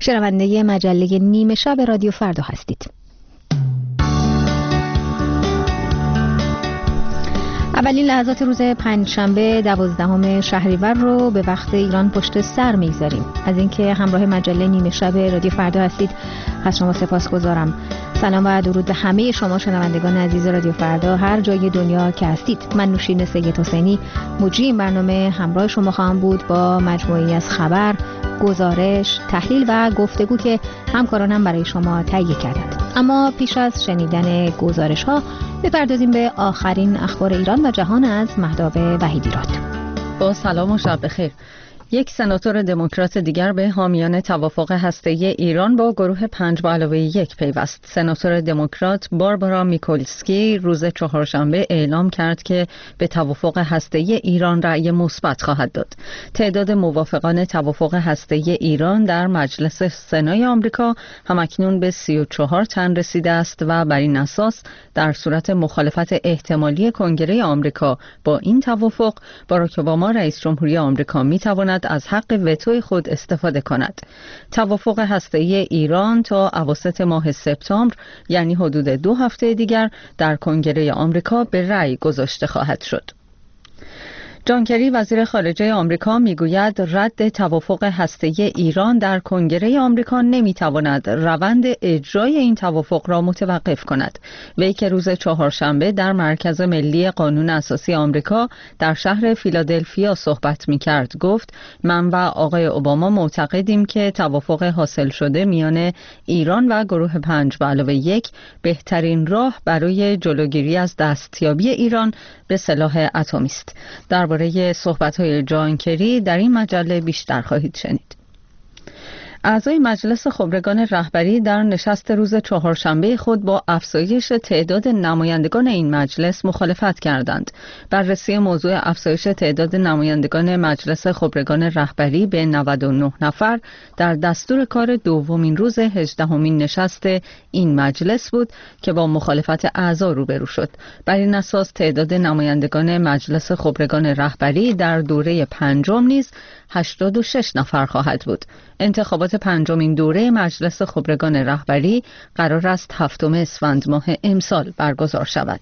شنونده مجله نیمه شب رادیو فردا هستید. اولین لحظات روز پنجشنبه 12 شهریور رو به وقت ایران پشت سر میگذاریم. از اینکه همراه مجله نیمه شب رادیو فردا هستید از شما سپاسگزارم. سلام و درود به همه شما شنوندگان عزیز رادیو فردا هر جای دنیا که هستید. من نوشین سید حسینی مجری این برنامه همراه شما خواهم بود با مجموعی از خبر، گزارش، تحلیل و گفتگو که همکارانم برای شما تهیه کردند. اما پیش از شنیدن گزارش ها بپردازیم به آخرین اخبار ایران و جهان از مهتاب وحیدیراد. با سلام و شب بخیر. یک سناتور دموکرات دیگر به حامیان توافق هسته‌ای ایران با گروه 5+1 پیوست. سناتور دموکرات باربارا میکولسکی روز چهارشنبه اعلام کرد که به توافق هسته‌ای ایران رأی مثبت خواهد داد. تعداد موافقان توافق هسته‌ای ایران در مجلس سنای آمریکا همکنون به 34 تن رسیده است و بر این اساس در صورت مخالفت احتمالی کنگره آمریکا با این توافق، باراک اوباما رئیس جمهوری آمریکا می‌تواند از حق وتوی خود استفاده کند. توافق هسته‌ای ایران تا اواسط ماه سپتامبر، یعنی حدود 2 هفته دیگر، در کنگره آمریکا به رأی گذاشته خواهد شد. جان کری وزیر خارجه آمریکا میگوید رد توافق هسته‌ای ایران در کنگره آمریکا نمیتواند روند اجرای این توافق را متوقف کند. وی که روز چهارشنبه در مرکز ملی قانون اساسی آمریکا در شهر فیلادلفیا صحبت میکرد گفت من و آقای اوباما معتقدیم که توافق حاصل شده میان ایران و گروه 5+1 بهترین راه برای جلوگیری از دستیابی ایران به سلاح اتمی است. درباره صحبت‌های جان کری در این مجله بیشتر خواهید شنید. اعضای مجلس خبرگان رهبری در نشست روز چهارشنبه خود با افزایش تعداد نمایندگان این مجلس مخالفت کردند. بررسی موضوع افزایش تعداد نمایندگان مجلس خبرگان رهبری به 99 نفر در دستور کار دومین روز 18مین نشست این مجلس بود که با مخالفت اعضا روبرو شد. بر این اساس تعداد نمایندگان مجلس خبرگان رهبری در دوره پنجم نیز 86 نفر خواهد بود. انتخابات پنجمین دوره مجلس خبرگان رهبری قرار است 7 اسفند ماه امسال برگزار شود.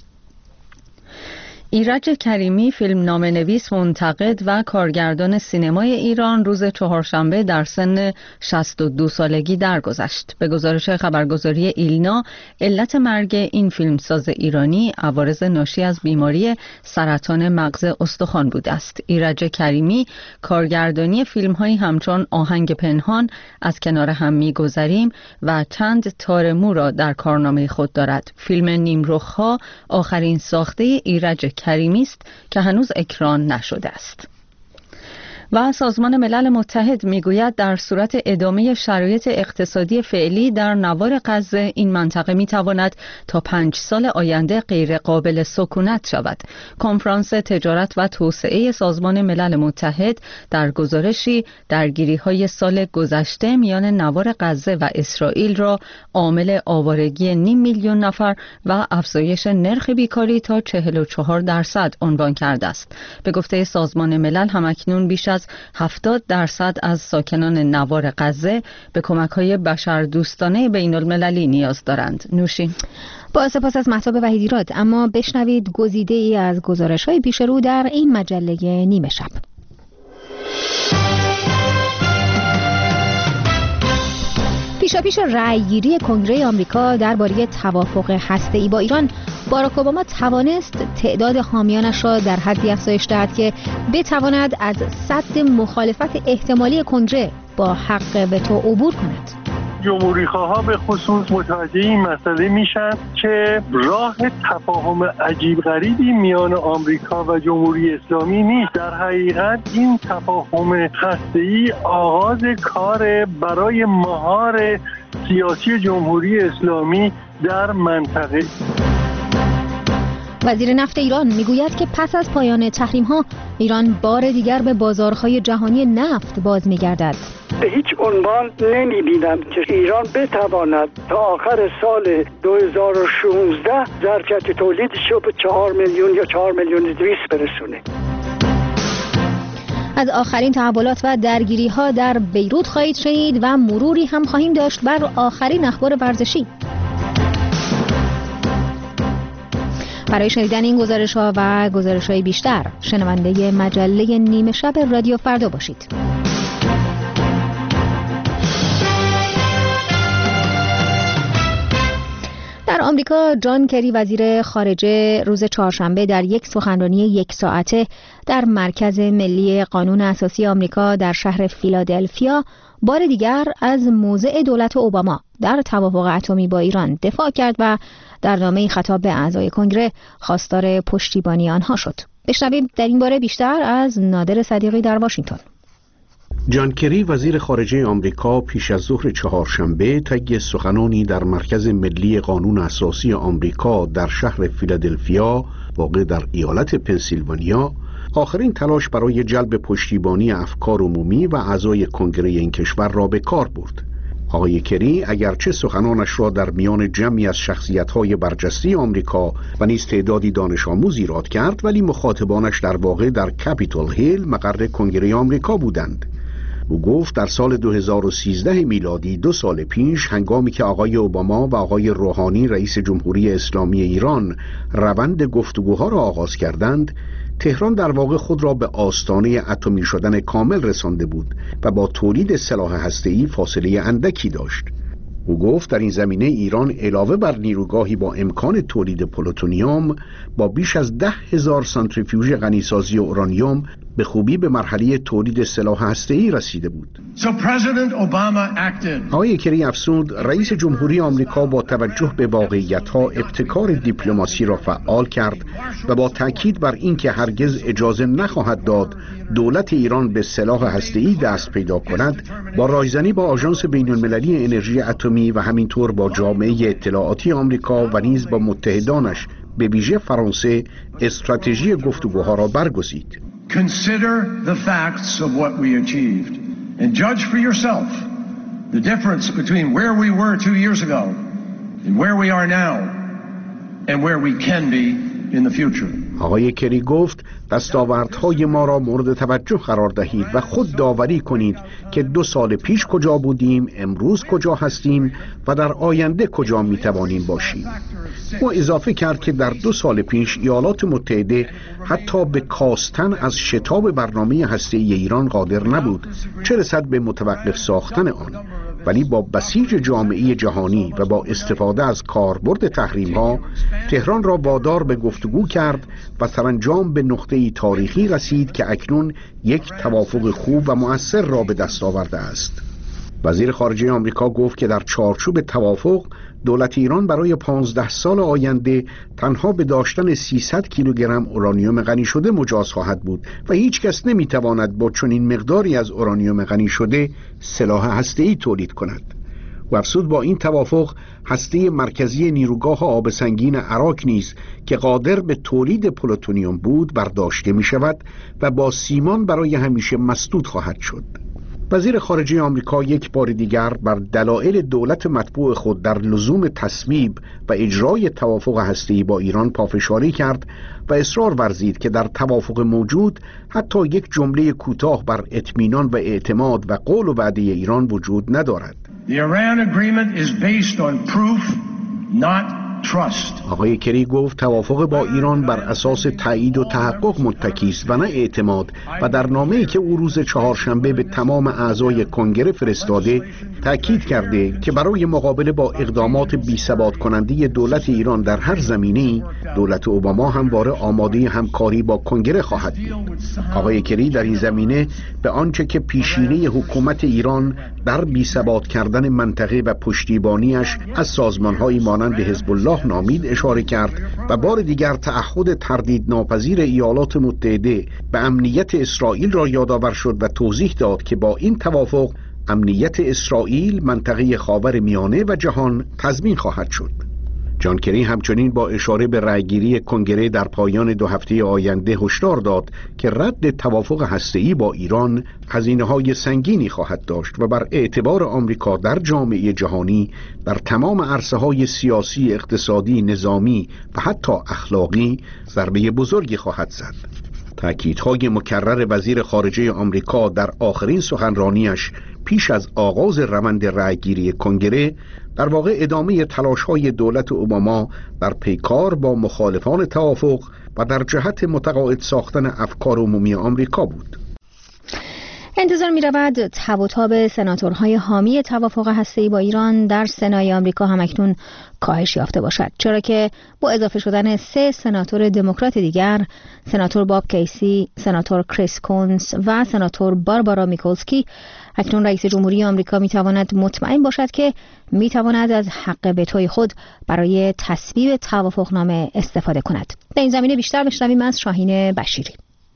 ایرج کریمی فیلمنامه‌نویس، منتقد و کارگردان سینمای ایران روز چهارشنبه در سن 62 سالگی درگذشت. به گزارش خبرگزاری ایلنا علت مرگ این فیلمساز ایرانی عوارض ناشی از بیماری سرطان مغز استخوان بوده است. ایرج کریمی کارگردانی فیلم‌هایی همچون آهنگ پنهان، از کنار هم می‌گذریم و چند تار مو را در کارنامه خود دارد. فیلم نیمرخ‌ها آخرین ساخته ایرج کریمی است که هنوز اکران نشده است. و سازمان ملل متحد میگوید در صورت ادامه شرایط اقتصادی فعلی در نوار غزه این منطقه میتواند تا 5 سال آینده غیر قابل سکونت شود. کنفرانس تجارت و توسعه سازمان ملل متحد در گزارشی درگیری‌های سال گذشته میان نوار غزه و اسرائیل را عامل آوارگی 500,000 نفر و افزایش نرخ بیکاری تا 44% عنوان کرده است. به گفته سازمان ملل همکنون بیش از 70% از ساکنان نوار غزه به کمک‌های بشردوستانه بین‌المللی نیاز دارند. نوشین. با سپاس از مهتاب وحیدیراد. اما بشنوید گزیده‌ای از گزارش‌های پیش رو در این مجله نیمه شب. پیشاپیش رأیگیری کنگره آمریکا درباره توافق هسته‌ای با ایران، باراک اوباما توانست تعداد حامیانش را در حدی افزایش دهد که بتواند از سد مخالفت احتمالی کنگره با حق وتو عبور کند. جمهوری‌خواها به خصوص متوجه این مسئله میشن که راه تفاهم عجیب غریبی میان آمریکا و جمهوری اسلامی نیست. در حقیقت این تفاهم هسته‌ای آغاز کار برای مهار سیاسی جمهوری اسلامی در منطقه. وزیر نفت ایران میگوید که پس از پایان تحریم‌ها ایران بار دیگر به بازارهای جهانی نفت باز می‌گردد. به هیچ عنوان نمی‌بینم که ایران بتواند تا آخر سال 2016 ظرفیت تولیدش رو به 4 میلیون یا 4,200,000 برسونه. از آخرین تحولات و درگیری‌ها در بیروت خواهید شنید و مروری هم خواهیم داشت بر آخرین اخبار ورزشی. برای شنیدن این گزارش‌ها و گزارش‌های بیشتر شنونده مجله نیمه شب رادیو فردا باشید. در آمریکا جان کری وزیر خارجه روز چهارشنبه در یک سخنرانی 1 ساعته در مرکز ملی قانون اساسی آمریکا در شهر فیلادلفیا بار دیگر از موضع دولت اوباما در توافق اتمی با ایران دفاع کرد و در نامه‌ای خطاب به اعضای کنگره خواستار پشتیبانی آنها شد. بشنویم در این باره بیشتر از نادر صدیقی در واشنگتن. جان کری وزیر خارجه آمریکا پیش از ظهر چهارشنبه طی سخنانی در مرکز ملی قانون اساسی آمریکا در شهر فیلادلفیا واقع در ایالت پنسیلوانیا آخرین تلاش برای جلب پشتیبانی افکار عمومی و اعضای کنگره این کشور را به کار برد. آقای کری اگرچه سخنانش را در میان جمعی از شخصیت‌های برجسته آمریکا و نیز تعدادی دانش آموز ایراد کرد، ولی مخاطبانش در واقع در کپیتول هیل مقر کنگره آمریکا بودند. او گفت در سال 2013 میلادی 2 سال پیش هنگامی که آقای اوباما و آقای روحانی رئیس جمهوری اسلامی ایران روند گفتگوها را آغاز کردند، تهران در واقع خود را به آستانه اتمی شدن کامل رسانده بود و با تولید سلاح هسته‌ای فاصله اندکی داشت. او گفت در این زمینه ایران علاوه بر نیروگاهی با امکان تولید پلوتونیوم با بیش از 10,000 سانتریفیوژ غنیسازی اورانیوم به خوبی به مرحله تولید سلاح هسته‌ای رسیده بود. آقای کری افزود رئیس جمهوری آمریکا با توجه به واقعیت‌ها ابتکار دیپلماسی را فعال کرد و با تاکید بر اینکه هرگز اجازه نخواهد داد دولت ایران به سلاح هسته‌ای دست پیدا کند، با رایزنی با آژانس بین‌المللی انرژی اتمی و همینطور با جامعه اطلاعاتی آمریکا و نیز با متحدانش به ویژه فرانسه استراتژی گفتگوها را برگزید. Consider the facts of what we achieved and judge for yourself the difference between where we were 2 years ago and where we are now and where we can be in the future. آقای کری گفت دستاوردهای ما را مورد توجه قرار دهید و خود داوری کنید که 2 سال پیش کجا بودیم، امروز کجا هستیم و در آینده کجا میتوانیم باشیم. او اضافه کرد که در 2 سال پیش ایالات متحده حتی به کاستن از شتاب برنامه هسته‌ای ایران قادر نبود، چه رسد به متوقف ساختن آن، ولی با بسیج جامعه جهانی و با استفاده از کاربرد تحریم‌ها تهران را وادار به گفتگو کرد و سرانجام به نقطه‌ای تاریخی رسید که اکنون یک توافق خوب و مؤثر را به دست آورده است. وزیر خارجه آمریکا گفت که در چارچوب توافق دولت ایران برای 15 سال آینده تنها به داشتن 300 کیلوگرم اورانیوم غنی شده مجاز خواهد بود و هیچ کس نمیتواند با چنین مقداری از اورانیوم غنی شده سلاح هسته‌ای تولید کند. و افزود با این توافق هسته مرکزی نیروگاه آب سنگین عراق نیز که قادر به تولید پلوتونیوم بود برداشته می شود و با سیمان برای همیشه مسدود خواهد شد. وزیر خارجه آمریکا یک بار دیگر بر دلایل دولت مطبوع خود در لزوم تصویب و اجرای توافق هسته‌ای با ایران پافشاری کرد و اصرار ورزید که در توافق موجود حتی یک جمله کوتاه بر اطمینان و اعتماد و قول و وعده ایران وجود ندارد. The Iran agreement is based on proof, not trust. آقای کری گفت توافق با ایران بر اساس تایید و تحقق متکی است و نه اعتماد و در نامه‌ای که او روز چهارشنبه به تمام اعضای کنگره فرستاده تاکید کرده که برای مقابله با اقدامات بی‌ثبات کننده دولت ایران در هر زمینه‌ای دولت اوباما همواره آماده همکاری با کنگره خواهد بود. آقای کری در این زمینه به آنچه که پیشینه حکومت ایران در بی‌ثبات کردن منطقه و پشتیبانیش از سازمان‌هایی مانند حزب الله نامید اشاره کرد و بار دیگر تعهد تردید ناپذیر ایالات متحده به امنیت اسرائیل را یادآور شد و توضیح داد که با این توافق امنیت اسرائیل، منطقه خاورمیانه و جهان تضمین خواهد شد. جان کری همچنین با اشاره به رأیگیری کنگره در پایان 2 هفته آینده هشدار داد که رد توافق هسته‌ای با ایران هزینه‌های سنگینی خواهد داشت و بر اعتبار آمریکا در جامعه جهانی در تمام عرصه‌های سیاسی، اقتصادی، نظامی و حتی اخلاقی ضربه بزرگی خواهد زد. تأکیدهای مکرر وزیر خارجه آمریکا در آخرین سخنرانیش پیش از آغاز روند رأیگیری کنگره در واقع ادامه تلاش‌های دولت اوباما در پیکار با مخالفان توافق و در جهت متقاعد ساختن افکار عمومی آمریکا بود. انتظار می رود تب و تاب سناتورهای حامی توافق هسته‌ای با ایران در سنای آمریکا همکنون کاهش یافته باشد، چرا که با اضافه شدن 3 سناتور دموکرات دیگر، سناتور باب کیسی، سناتور کریس کونس و سناتور باربارا میکولسکی، اکنون رئیس جمهوری آمریکا می تواند مطمئن باشد که می تواند از حق وتوی خود برای تصویب توافقنامه استفاده کند. در این زمینه بیشتر بشنویم از شاهین بشیری.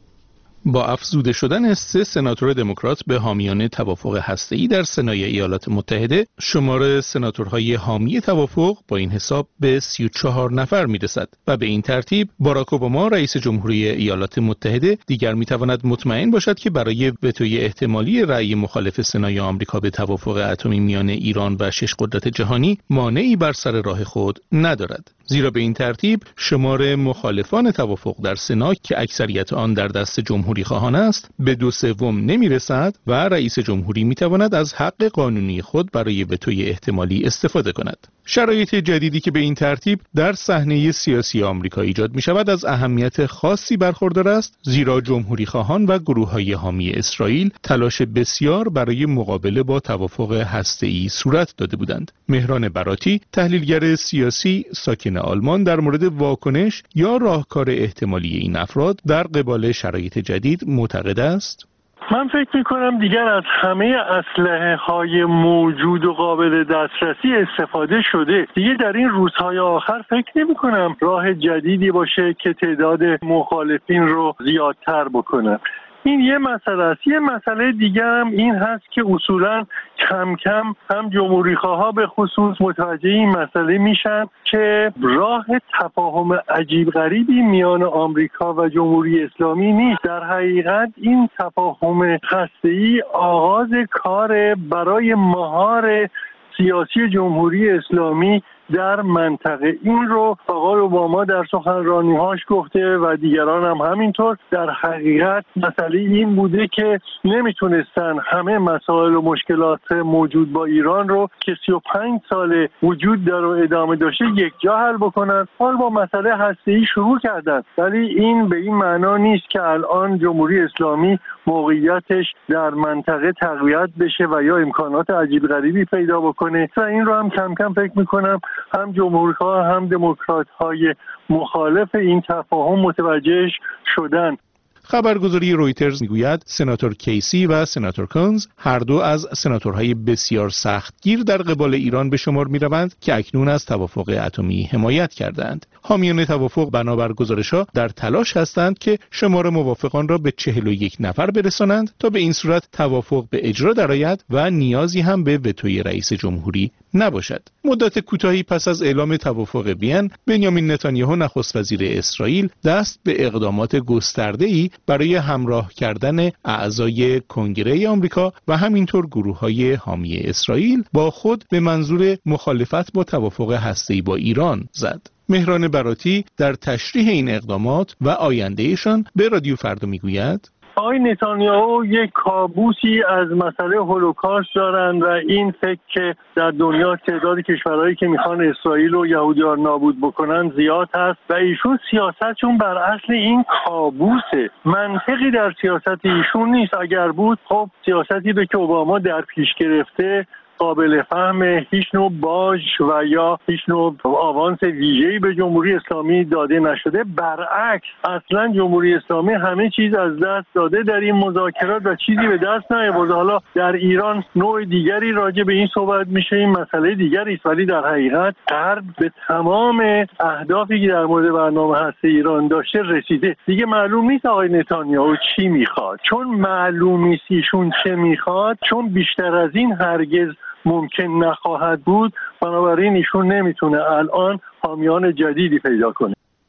با افزوده شدن 3 سناتور دموکرات به حامیان توافق هسته‌ای در سنای ایالات متحده، شمار سناتورهای حامی توافق با این حساب به 34 نفر میرسد و به این ترتیب باراک اوباما رئیس جمهوری ایالات متحده دیگر میتواند مطمئن باشد که برای وتوی احتمالی رأی مخالف سنای آمریکا به توافق اتمی میان ایران و 6 قدرت جهانی مانعی بر سر راه خود ندارد. زیرا به این ترتیب شمار مخالفان توافق در سنا که اکثریت آن در دست جمهوری خواهان است به 2/3 نمیرسد و رئیس جمهوری میتواند از حق قانونی خود برای وتوی احتمالی استفاده کند. شرایط جدیدی که به این ترتیب در صحنه سیاسی آمریکا ایجاد می شود از اهمیت خاصی برخوردار است، زیرا جمهوری خواهان و گروه‌های حامی اسرائیل تلاش بسیار برای مقابله با توافق هسته‌ای صورت داده بودند. مهران براتی، تحلیلگر سیاسی ساکن آلمان، در مورد واکنش یا راهکار احتمالی این افراد در قبال شرایط جدید معتقد است: من فکر میکنم دیگر از همه اسلحه‌های موجود و قابل دسترسی استفاده شده. دیگه در این روزهای آخر فکر نمیکنم راه جدیدی باشه که تعداد مخالفین رو زیادتر بکنه. این یه مسئله است. یه مسئله دیگه هم این هست که اصولاً کم کم هم جمهوری خواها به خصوص متوجه این مسئله میشن که راه تفاهم عجیب غریبی میان آمریکا و جمهوری اسلامی نیست. در حقیقت این تفاهم هسته‌ای آغاز کار برای مهار سیاسی جمهوری اسلامی در منطقه. این رو آقای اوباما در سخنرانی‌هاش گفته و دیگران هم همینطور. در حقیقت مسئله این بوده که نمیتونستن همه مسائل و مشکلات موجود با ایران رو که 35 سال وجود داره و ادامه داشته یک جا حل بکنن. حال با مسئله هسته‌ای شروع کردن، ولی این به این معنا نیست که الان جمهوری اسلامی موقعیتش در منطقه تقویت بشه و یا امکانات عجیب غریبی پیدا بکنه. و این رو هم کم کم فکر میکنم هم جمهوری‌خواه هم دموکرات‌های مخالف این تفاهم متوجهش شدن. خبرگزاری رویترز میگوید سناتور کیسی و سناتور کونز هر دو از سناتورهای بسیار سختگیر در قبال ایران به شمار می‌روند که اکنون از توافق اتمی حمایت کردند. حامیان توافق بنابر گزارش‌ها در تلاش هستند که شمار موافقان را به 41 نفر برسانند تا به این صورت توافق به اجرا درآید و نیازی هم به وتوی رئیس جمهوری نباشد. مدت کوتاهی پس از اعلام توافق وین، بنیامین نتانیاهو نخست وزیر اسرائیل دست به اقدامات گسترده‌ای برای همراه کردن اعضای کنگره آمریکا و همینطور گروه‌های حامی اسرائیل با خود به منظور مخالفت با توافق هسته‌ای با ایران زد. مهران براتی در تشریح این اقدامات و آیندهشان به رادیو فردا میگوید: آقای نتانیاهو یک کابوسی از مسئله هولوکاست دارن و این فکر که در دنیا تعداد کشورهایی که میخوان اسرائیل و یهودیان نابود بکنن زیاد هست و ایشون سیاستشون بر اصل این کابوسه. منطقی در سیاست ایشون نیست. اگر بود خب سیاستی به که اوباما در پیش گرفته قابل فهم، هیچ نوع باج و یا هیچ نوع آوانس ویژه‌ای به جمهوری اسلامی داده نشده. برعکس اصلا جمهوری اسلامی همه چیز از دست داده در این مذاکرات و چیزی به دست نیاورده. حالا در ایران نوع دیگری راجع به این صحبت میشه، این مسئله دیگری است، ولی در حقیقت غرب به تمام اهدافی که در مورد برنامه هسته ایران داشته رسیده. دیگه معلوم نیست آقای نتانیاهو چی میخواد. چون معلوم نیست ایشون چه میخواد، چون بیشتر از این هرگز ممکن نخواهد بود، بنابراین ایشون نمیتونه الان حامیان جدیدی پیدا کنه.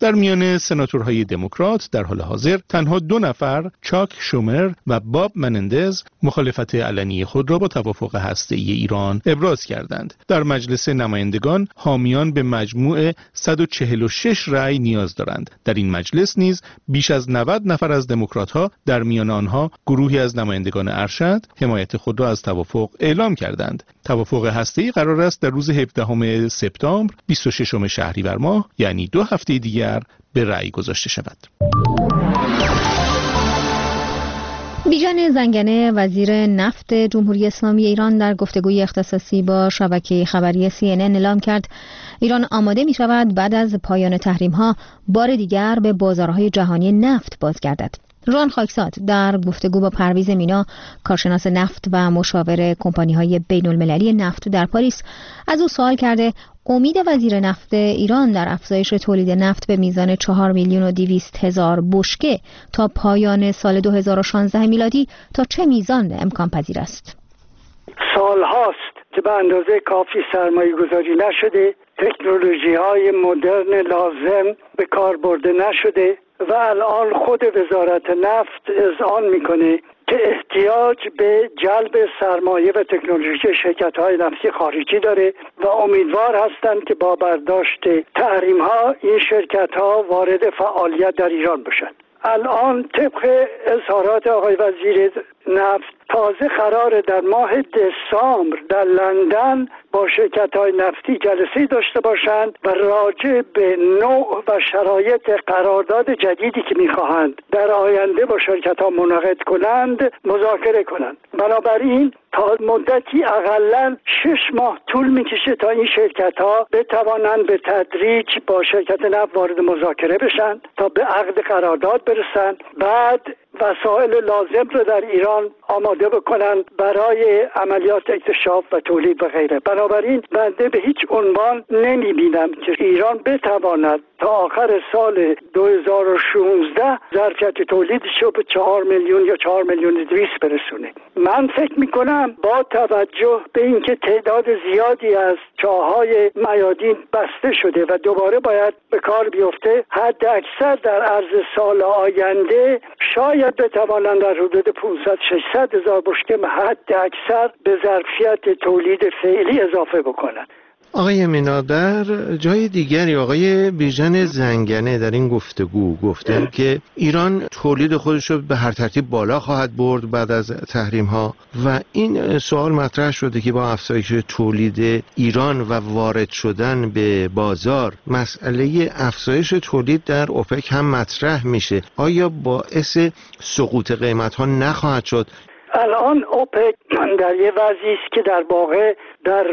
در میان سناتورهای دموکرات در حال حاضر تنها 2 نفر، چاک شومر و باب منندز، مخالفت علنی خود را با توافق هسته‌ای ایران ابراز کردند. در مجلس نمایندگان حامیان به مجموع 146 رأی نیاز دارند. در این مجلس نیز بیش از 90 نفر از دموکرات‌ها، در میان آنها گروهی از نمایندگان ارشد، حمایت خود را از توافق اعلام کردند. توافق هسته‌ای قرار است در روز 17 سپتامبر 26 شهریور ماه، یعنی 2 هفته دیگر، به رأی گذاشته شود. بیژن زنگنه وزیر نفت جمهوری اسلامی ایران در گفتگوی اختصاصی با شبکه خبری CNN اعلام کرد ایران آماده می شود بعد از پایان تحریم‌ها بار دیگر به بازارهای جهانی نفت بازگردد. ران خاکساد در گفتگو با پرویز مینا، کارشناس نفت و مشاور کمپانی‌های بین‌المللی نفت در پاریس، از او سوال کرده امید وزیر نفت ایران در افزایش تولید نفت به میزان 4,200,000 بشکه تا پایان سال 2016 میلادی تا چه میزان امکان پذیر است؟ سال هاست که به اندازه کافی سرمایه گذاری نشده، تکنولوژی‌های مدرن لازم به کار برده نشده و الان خود وزارت نفت اذعان میکنه که احتیاج به جلب سرمایه و تکنولوژی شرکت‌های نفتی خارجی داره و امیدوار هستند که با برداشت تحریم‌ها این شرکت‌ها وارد فعالیت در ایران بشن. الان طبق اظهارات آقای وزیر نفت تازه قراره در ماه دسامبر در لندن با شرکت‌های نفتی جلسه داشته باشند و راجع به نوع و شرایط قرارداد جدیدی که می‌خواهند در آینده با شرکت‌ها منعقد کنند مذاکره کنند. بنابراین تا مدتی اقلاً 6 ماه طول می‌کشه تا این شرکت‌ها بتوانند به تدریج با شرکت نفت وارد مذاکره بشن تا به عقد قرارداد برسند، بعد وسایل لازم رو در ایران آماده بکنن برای عملیات اکتشاف و تولید و غیره. بنابراین بنده به هیچ عنوان نمی‌بینم که ایران بتواند تا آخر سال 2016 ظرفیت تولیدش رو به 4 میلیون یا 4,200,000 برسونه. من فکر میکنم با توجه به اینکه تعداد زیادی از چاه‌های میادین بسته شده و دوباره باید به کار بیفته، حد اکثر در عرض سال آینده شاید بتوانند در حدود 500-600 هزار بشکه حد اکثر به ظرفیت تولید فعلی اضافه بکنند. آقای مینا، در جای دیگری آقای بیژن زنگنه در این گفتگو گفتن که ایران تولید خودش رو به هر ترتیب بالا خواهد برد بعد از تحریم ها و این سوال مطرح شده که با افزایش تولید ایران و وارد شدن به بازار مسئله افزایش تولید در اوپک هم مطرح میشه. آیا باعث سقوط قیمت ها نخواهد شد؟ الان اوپک در یه وضعی است که در واقع در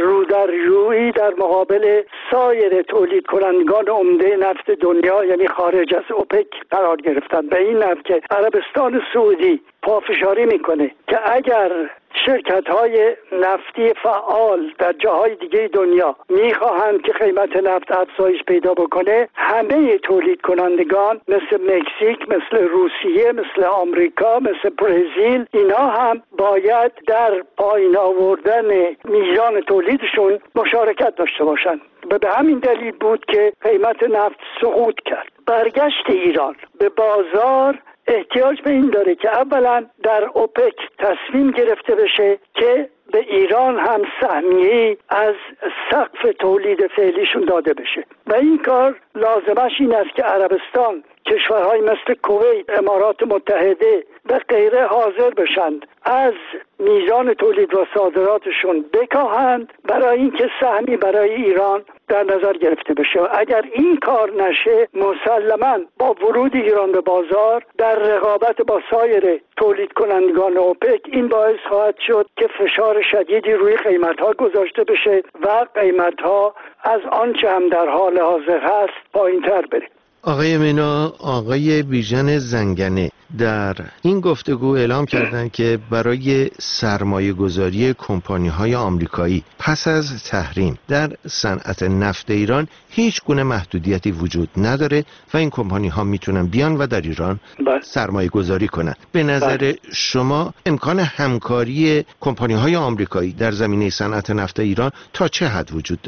رویی در مقابل سایر تولید کنندگان عمده نفت دنیا یعنی خارج از اوپک قرار گرفتن. به این نحو که عربستان سعودی پافشاری میکنه که اگر شرکت‌های نفتی فعال در جاهای دیگه دنیا میخواهند که قیمت نفت افزایش پیدا بکنه، همه تولید کنندگان مثل مکزیک، مثل روسیه، مثل آمریکا، مثل برزیل، اینا هم باید در پایین آوردن میزان تولیدشون مشارکت داشته باشند. و به همین دلیل بود که قیمت نفت سقوط کرد. برگشت ایران به بازار احتیاج به این داره که اولا در اوپک تصمیم گرفته بشه که به ایران هم سهمیه‌ای از سقف تولید فعلیشون داده بشه و این کار لازمش این است که عربستان، کشورهای مثل کویت، امارات متحده و غیره حاضر بشند از میزان تولید و صادراتشون بکاهند برای اینکه سهمی برای ایران در نظر گرفته بشه. اگر این کار نشه مسلماً با ورود ایران به بازار در رقابت با سایر تولید کنندگان اوپک این باعث خواهد شد که فشار شدیدی روی قیمت‌ها گذاشته بشه و قیمت‌ها از آنچه هم در حال حاضر هست پایین‌تر بره. آقای مینا، آقای بیژن زنگنه در این گفتگو اعلام کردند که برای سرمایه گذاری کمپانی های آمریکایی پس از تحریم در صنعت نفت ایران هیچ گونه محدودیتی وجود نداره و این کمپانی ها میتونن بیان و در ایران سرمایه گذاری کنن. به نظر شما امکان همکاری کمپانی های آمریکایی در زمینه صنعت نفت ایران تا چه حد وجود داره؟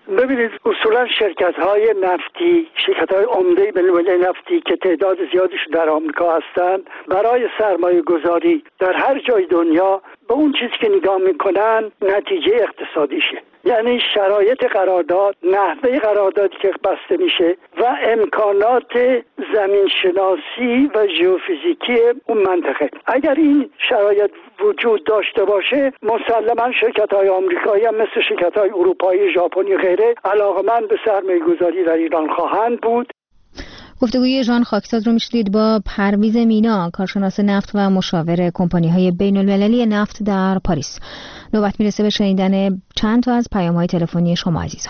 ببینید اصولا شرکت‌های نفتی، شرکت‌های عمده بین‌المللی نفتی که تعداد زیادیشون در آمریکا هستند، برای سرمایه گذاری در هر جای دنیا به اون چیزی که نگاه میکنن نتیجه اقتصادیشه، یعنی شرایط قرارداد، نحوه قراردادی که بسته میشه و امکانات زمین شناسی و ژئوفیزیکی اون منطقه. اگر این شرایط وجود داشته باشه مسلما شرکت‌های آمریکایی هم مثل شرکت‌های اروپایی، ژاپنی غیره علاقه‌مند به سرمایه‌گذاری در ایران خواهند بود. گفتگوی ژان خاکساز رو میشنید با پرویز مینا، کارشناس نفت و مشاور کمپانی‌های بین‌المللی نفت در پاریس. نوبت میرسه به شنیدن چند تا از پیام‌های تلفنی شما عزیزان.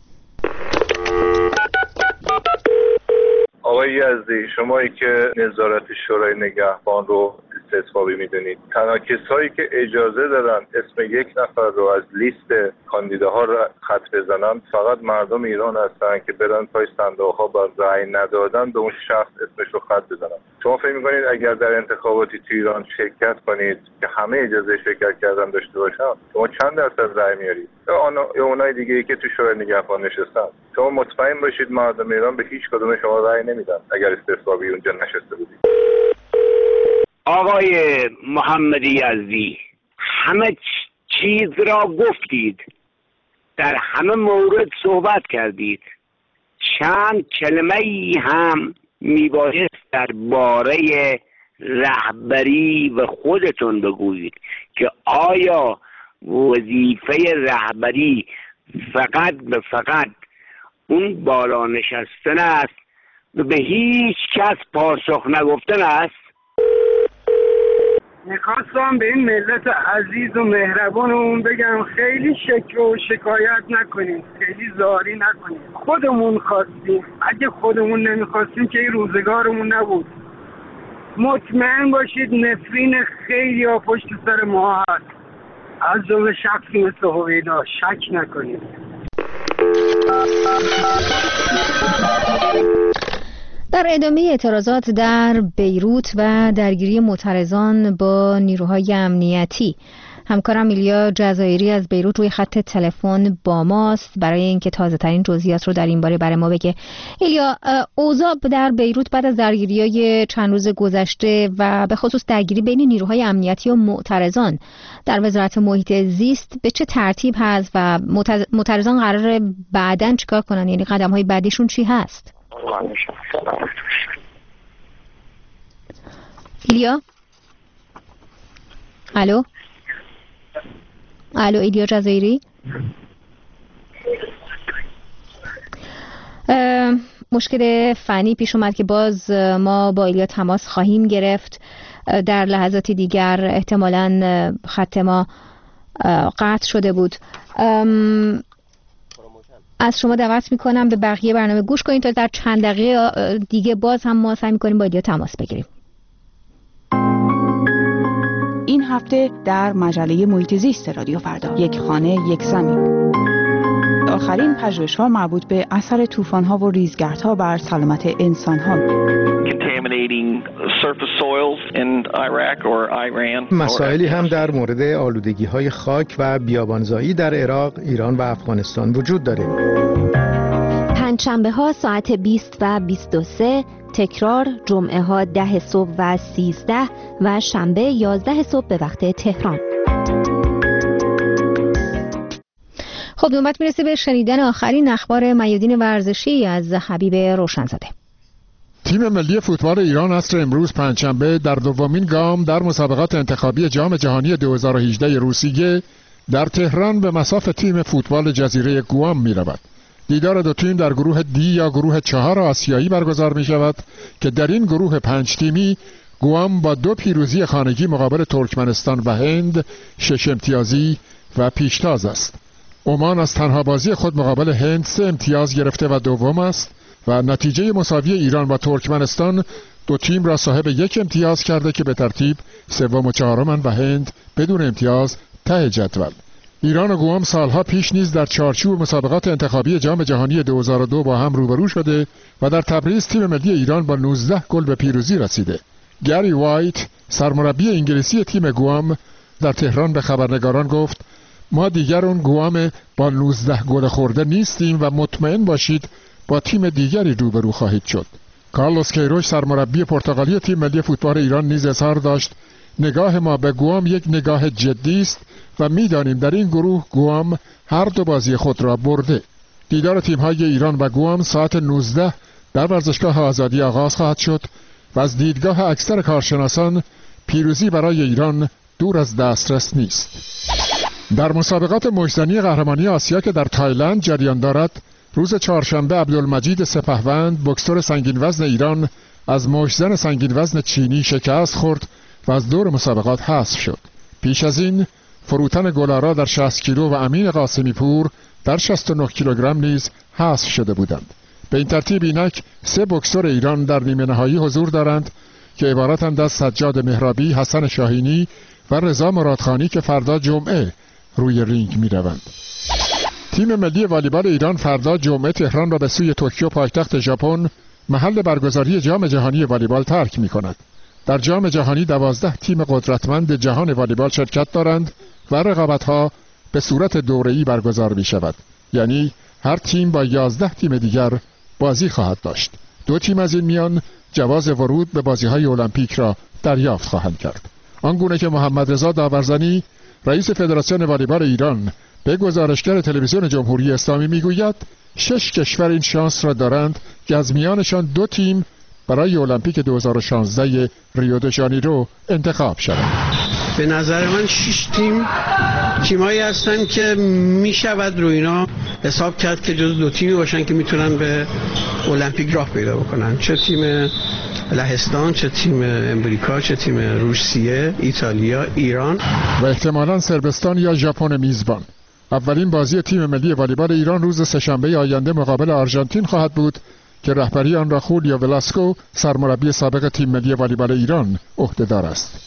آقای یزدی، شمایی که نظارت شورای نگهبان رو استثبابی میدونید، تنها کسایی که اجازه دادن اسم یک نفر رو از لیست کاندیداها خط بزنن فقط مردم ایران هستن که برن پای صندوق‌ها با رأی ندادن به اون شخص اسمش رو خط بزنن. شما فکر می‌کنید اگر در انتخاباتی تو ایران شرکت کنید که همه اجازه شرکت کردن داشته باشن شما چند درصد رأی میارید؟ یا اونای دیگه‌ای که تو شورای نگهبان نشستن، شما مطمئن باشید مردم ایران به هیچ کدوم شما رأی نمیدن اگر استثبابی اونجا نشسته بودید. آقای محمد یزدی، همه چیز را گفتید، در همه مورد صحبت کردید، چند کلمه ای هم میبایست درباره رهبری و خودتون بگویید که آیا وظیفه رهبری فقط اون بالا نشستن است و به هیچ کس پاسخ نگفتن است؟ میخواستم به این ملت عزیز و مهربانمون بگم خیلی شکوه و شکایت نکنیم، خیلی زاری نکنیم. خودمون خواستیم، اگه خودمون نمیخواستیم که این روزگارمون نبود. مطمئن باشید نفرین خیلی ها پشت سر ما هست، از جمله شخصی مثل هویدا، شک نکنید. در ادامه اعتراضات در بیروت و درگیری معترضان با نیروهای امنیتی، همکارم ایلیا جزایری از بیروت روی خط تلفن با ماست برای اینکه تازه ترین جزئیات رو در این باره برای ما بگه. ایلیا، اوضاع در بیروت بعد از درگیری‌های چند روز گذشته و به خصوص درگیری بین نیروهای امنیتی و معترضان در وزارت محیط زیست به چه ترتیب هست و معترضان قراره بعداً چیکار کنن؟ یعنی قدم‌های بعدیشون چی هست؟ ایلیا؟ الو ایلیا جزایری؟ مشکل فنی پیش اومد که باز ما با ایلیا تماس خواهیم گرفت در لحظاتی دیگر. احتمالاً خط ما قطع شده بود. از شما دعوت میکنم به بقیه برنامه گوش کنید تا در چند دقیقه دیگه باز هم ما سعی میکنیم با ایلیا تماس بگیریم. این هفته در مجله محیط زیست رادیو فردا، یک خانه یک زمین، آخرین پژوهش‌ها مربوط به اثر طوفان‌ها و ریزگردها بر سلامت انسان‌ها. مسائلی هم در مورد آلودگی‌های خاک و بیابانزایی در عراق، ایران و افغانستان وجود داره. پنجشنبه‌ها ساعت 20 و 23، تکرار جمعه‌ها 10 صبح و 13 و شنبه 11 صبح به وقت تهران. خب نوبت میرسه به شنیدن آخرین اخبار میادین ورزشی از حبیب روشنزاده. تیم ملی فوتبال ایران عصر امروز پنجشنبه در دومین گام در مسابقات انتخابی جام جهانی 2018 روسیه در تهران به مصاف تیم فوتبال جزیره گوام می رود. دیدار دو تیم در گروه دی یا گروه 4 آسیایی برگزار می شود که در این گروه 5 تیمی گوام با 2 پیروزی خانگی مقابل ترکمنستان و هند 6 امتیازی و پیشتاز است. عمان از تنها بازی خود مقابل هند 3 امتیاز گرفته و دوم است و نتیجه مساوی ایران با ترکمنستان دو تیم را صاحب 1 امتیاز کرده که به ترتیب سوم و چهارمند و هند بدون امتیاز ته جدول. ایران و گوام سالها پیش نیز در چارچوب مسابقات انتخابی جام جهانی 2002 با هم روبرو شده و در تبریز تیم ملی ایران با 19 گل به پیروزی رسیده. گری وایت، سرمربی انگلیسی تیم گوام، در تهران به خبرنگاران گفت ما دیگر اون گوام با 19 گل خورده نیستیم و مطمئن باشید با تیم دیگری روبرو خواهید شد. کارلوس کیروش سرمربی پرتغالی تیم ملی فوتبال ایران نیز اظهار داشت نگاه ما به گوام یک نگاه جدی است و می‌دانیم در این گروه گوام هر دو بازی خود را برده. دیدار تیم‌های ایران و گوام ساعت 19 در ورزشگاه آزادی آغاز خواهد شد و از دیدگاه اکثر کارشناسان پیروزی برای ایران دور از دسترس نیست. در مسابقات موج‌زنی قهرمانی آسیا که در تایلند جریان دارد، روز چهارشنبه عبدالمجید سپهوند بوکسور سنگین وزن ایران از موج‌زن سنگین وزن چینی شکست خورد و از دور مسابقات حذف شد. پیش از این فروتن گلارا در 60 کیلو و امین قاسمی پور در 69 کیلوگرم نیز حذف شده بودند. به این ترتیب اینک 3 بوکسور ایران در نیمه نهایی حضور دارند که عبارتند از سجاد مهرابی، حسن شاهینی و رضا مرادخانی که فردا جمعه روی رینگ می روند. تیم ملی والیبال ایران فردا جمعه تهران را به سوی توکیو پایتخت ژاپن محل برگزاری جام جهانی والیبال ترک می کند. در جام جهانی 12 تیم قدرتمند جهان والیبال شرکت دارند و رقابت‌ها به صورت دوره‌ای برگزار می شود. یعنی هر تیم با 11 تیم دیگر بازی خواهد داشت. 2 تیم از این میان جواز ورود به بازی‌های المپیک را دریافت خواهند کرد. آنگونه که محمد رضا داورزنی رئیس فدراسیون والیبال ایران به گزارشگر تلویزیون جمهوری اسلامی میگوید 6 کشور این شانس را دارند که از میانشان 2 تیم برای المپیک 2016 ریو د ژانیرو انتخاب شوند. به نظر من 6 تیمایی هستن که میشود رو اینا حساب کرد که جز 2 تیمی باشن که میتونن به المپیک راه پیدا بکنن، چه تیم لهستان، چه تیم امریکا، چه تیم روسیه، ایتالیا، ایران و احتمالاً صربستان یا ژاپن میزبان. اولین بازی تیم ملی والیبال ایران روز سه‌شنبه آینده مقابل آرژانتین خواهد بود که رهبری آن را خولیا ولاسکو سرمربی سابق تیم ملی والیبال ایران عهده‌دار است.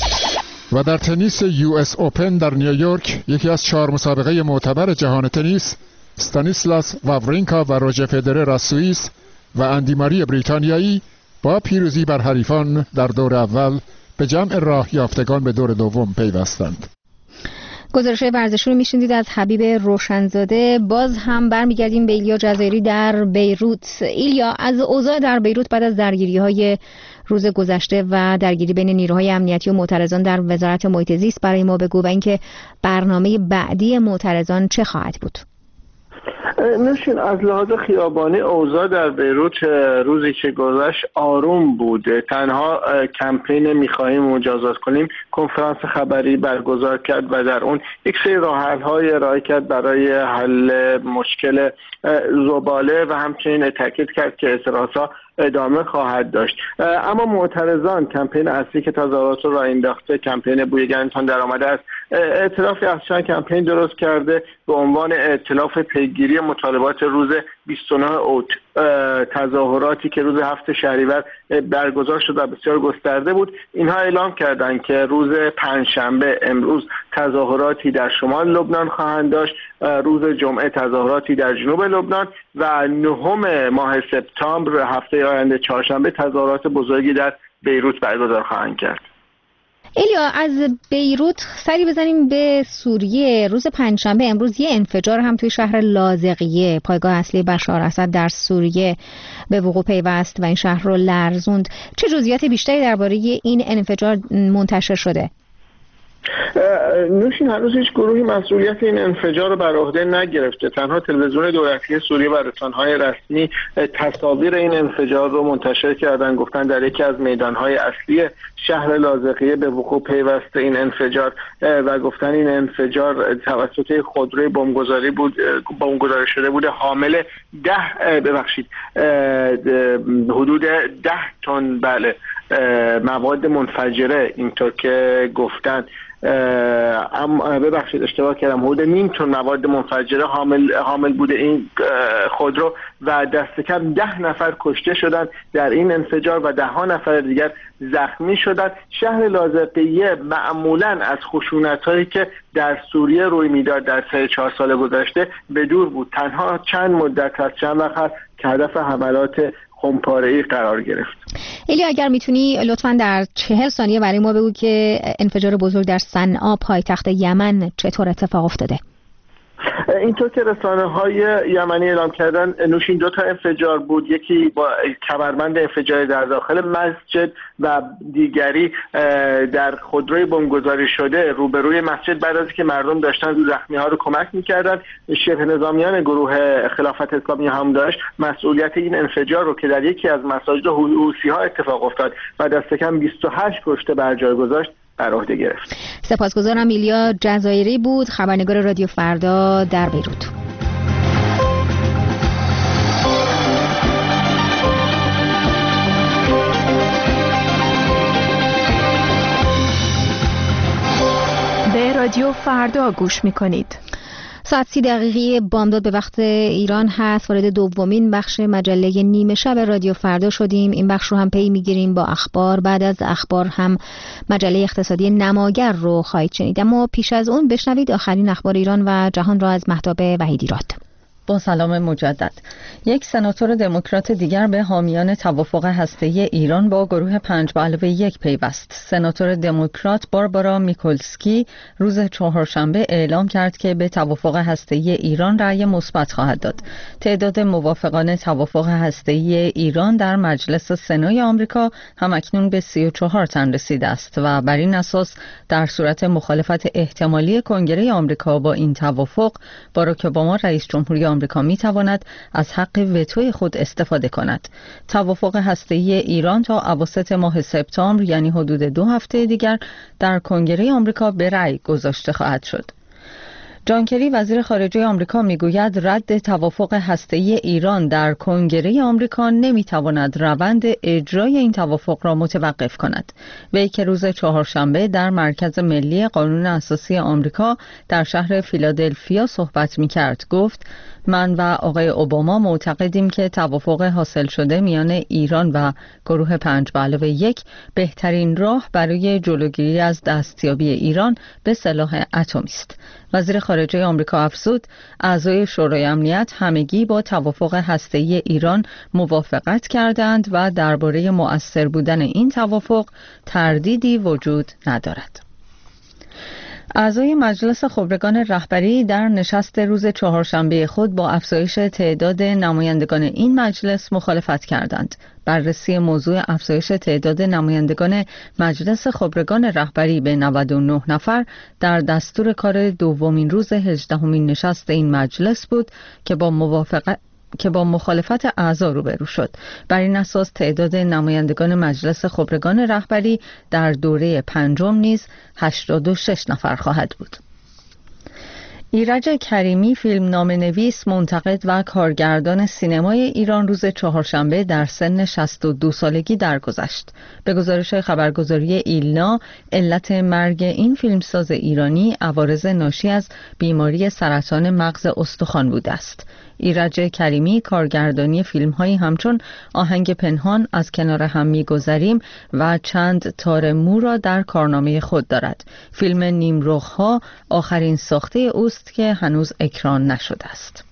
و در تنیس US اوپن در نیویورک یکی از 4 مسابقه معتبر جهان تنیس، استانیسلاس واورینکا و روجر فدرر از سوئیس و اندی ماری بریتانیایی با پیروزی بر حریفان در دور اول به جمع راه یافتگان به دور دوم پیوستند. گزارش ورزشی رو میشنیدید از حبیب روشنزاده. باز هم برمیگردیم به ایلیا جزایری در بیروت. ایلیا، از اوضاع در بیروت بعد از درگیری‌های روز گذشته و درگیری بین نیروهای امنیتی و معترضان در وزارت محیط زیست برای ما بگو و اینکه برنامه بعدی معترضان چه خواهد بود؟ نوشین، از لحاظ خیابانی اوضاع در بیروت روزی که گذشت آروم بود. تنها کمپین می‌خواهیم مجازات کنیم کنفرانس خبری برگزار کرد و در اون یک سری راه‌حل‌های ارائه کرد برای حل مشکل زباله و همچنین تاکید کرد که اعتراضات ادامه خواهد داشت. اما معترضان کمپین اصلی که تظاهرات را انداخته کمپین بوی گندتان در آمده است، ائتلاف از چند کمپین درست کرده به عنوان ائتلاف پیگیری مطالبات روز 29 اوت. تظاهراتی که روز 7 شهریور برگزار شد و بسیار گسترده بود، اینها اعلام کردند که روز پنجشنبه امروز تظاهراتی در شمال لبنان خواهند داشت، روز جمعه تظاهراتی در جنوب لبنان و 9 ماه سپتامبر هفته آینده چهارشنبه تظاهرات بزرگی در بیروت برگزار خواهند کرد. ایلیا، از بیروت سری بزنیم به سوریه. روز پنجشنبه امروز یه انفجار هم توی شهر لاذقیه، پایگاه اصلی بشار اسد در سوریه، به وقوع پیوست و این شهر رو لرزوند. چه جزئیات بیشتری درباره این انفجار منتشر شده؟ نوشین، هنوز هیچ گروهی مسئولیت این انفجار رو بر عهده نگرفته. تنها تلویزیون دولتی سوریه و رسانه‌های رسمی تصاویر این انفجار رو منتشر کردن. گفتن در یکی از میدان‌های اصلی شهر لاذقیه به وقوع پیوسته این انفجار و گفتن این انفجار توسط خودروی بمبگذاری شده بوده حامل حدود 10 تن مواد منفجره، اینطور که گفتن. ببخشید اشتباه کردم، حدود نیم تن مواد منفجره حامل بوده این خودرو و دست کم 10 نفر کشته شدند در این انفجار و 10 نفر دیگر زخمی شدند. شهر لاذقیه معمولاً از خشونت‌هایی که در سوریه روی میداد در 3-4 سال گذشته به دور بود. تنها چند وقت که هدف حملات خمپاره‌ای قرار گرفت. الیا اگر میتونی لطفاً در 40 ثانیه برای ما بگو که انفجار بزرگ در صنعا پایتخت یمن چطور اتفاق افتاده؟ اینطور که رسانه‌های یمنی اعلام کردن، نوشین 2 تا انفجار بود، یکی با کمربند انفجاری در داخل مسجد و دیگری در خودروی بمبگذاری شده روبروی مسجد بعد از که مردم داشتن زخمی‌ها رو کمک می‌کردن. شبه نظامیان گروه خلافت اسلامی هم داشت مسئولیت این انفجار رو که در یکی از مساجد حوثی‌ها اتفاق افتاد و دست کم 28 کشته بر جای گذاشت بر عهده گرفت. سپاسگزارم. ایلیا جزایری بود، خبرنگار رادیو فردا در بیروت. به رادیو فردا گوش می‌کنید. ساعت 30 بامداد به وقت ایران هست. وارد دومین بخش مجله نیمه شب رادیو فردا شدیم. این بخش رو هم پی میگیریم با اخبار. بعد از اخبار هم مجله اقتصادی نماگر رو خواهید شنید، اما پیش از اون بشنوید آخرین اخبار ایران و جهان را از مهتاب وحیدی راد. با سلام مجدد. یک سناتور دموکرات دیگر به حامیان توافق هسته‌ای ایران با گروه 5+1 پیوست. سناتور دموکرات باربارا میکولسکی روز چهارشنبه اعلام کرد که به توافق هسته‌ای ایران رأی مثبت خواهد داد. تعداد موافقان توافق هسته‌ای ایران در مجلس سنای آمریکا همکنون به 34 تن رسیده است و بر این اساس در صورت مخالفت احتمالی کنگره آمریکا با این توافق، باراک اوباما رئیس جمهوری آمریکا می تواند از حق وتوی خود استفاده کند. توافق هسته‌ای ایران تا اواسط ماه سپتامبر، یعنی حدود 2 هفته دیگر، در کنگره آمریکا به رأی گذاشته خواهد شد. جان کری وزیر خارجه آمریکا میگوید رد توافق هسته‌ای ایران در کنگره آمریکا نمیتواند روند اجرای این توافق را متوقف کند. وی که روز چهارشنبه در مرکز ملی قانون اساسی آمریکا در شهر فیلادلفیا صحبت میکرد گفت: من و آقای اوباما معتقدیم که توافق حاصل شده میان ایران و گروه 5+1 بهترین راه برای جلوگیری از دستیابی ایران به سلاح اتمی است. وزیر خارجه آمریکا افزود اعضای شورای امنیت همگی با توافق هسته‌ای ایران موافقت کردند و درباره مؤثر بودن این توافق تردیدی وجود ندارد. اعضای مجلس خبرگان رهبری در نشست روز چهارشنبه خود با افزایش تعداد نمایندگان این مجلس مخالفت کردند. بررسی موضوع افزایش تعداد نمایندگان مجلس خبرگان رهبری به 99 نفر در دستور کار دومین روز 18مین نشست این مجلس بود که با مخالفت اعضا روبرو شد. بر این اساس تعداد نمایندگان مجلس خبرگان رهبری در دوره پنجم نیز 86 نفر خواهد بود. ایرج کریمی، فیلمنامه‌نویس، منتقد و کارگردان سینمای ایران، روز چهارشنبه در سن 62 سالگی درگذشت. به گزارش خبرگزاری ایلنا، علت مرگ این فیلمساز ایرانی عوارض ناشی از بیماری سرطان مغز استخوان بوده است. ایرج کریمی کارگردانی فیلم‌هایی همچون آهنگ پنهان، از کنار هم می‌گذریم و چند تار مو را در کارنامه خود دارد. فیلم نیمرخ‌ها آخرین ساخته اوست که هنوز اکران نشده است.